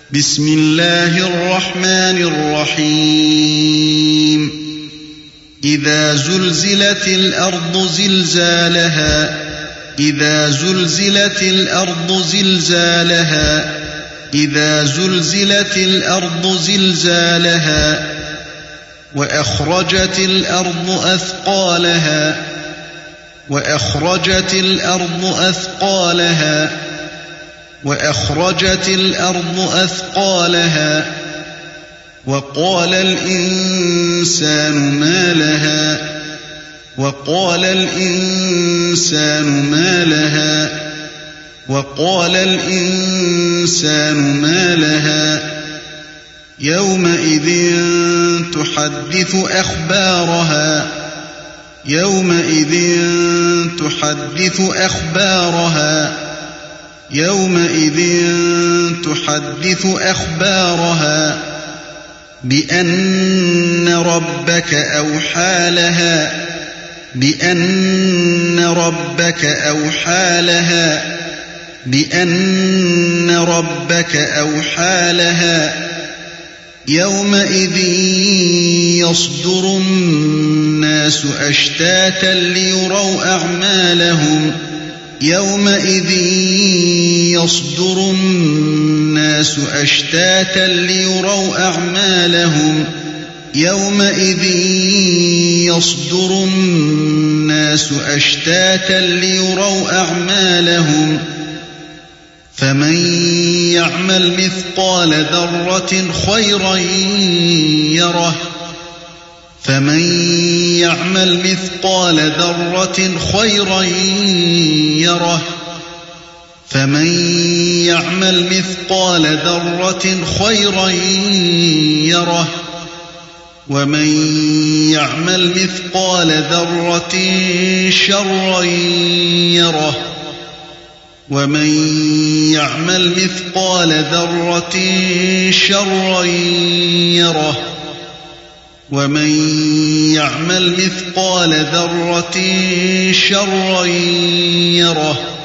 بسم الله الرحمن الرحيم إذا زلزلت الأرض زلزالها إذا زلزلت الأرض زلزالها إذا زلزلت الأرض زلزالها وأخرجت الأرض أثقالها وأخرجت الأرض أثقالها وأخرجت الأرض أثقالها وقال الإنسان ما لها وقال الإنسان ما لها وقال الإنسان ما لها يومئذ تحدث أخبارها يومئذ تحدث أخبارها يومئذ تحدث أخبارها بأن ربك أوحى لها بأن ربك أوحى لها بأن ربك أوحى لها يومئذ يصدر الناس أشتاتا ليروا أعمالهم يومئذ يصدر الناس أشتاتا ليروا أعمالهم يومئذ يصدر الناس أشتاتا ليروا أعمالهم فمن يعمل مثقال ذرة خيرا يره فمن يعمل مثقال ذرة خيرا يره فمن يعمل مثقال ذرة خيرا يره ومن يعمل مثقال ذرة شرا يره ومن يعمل مثقال ذرة شرا يره ومن يعمل مثقال ذرة شرا يره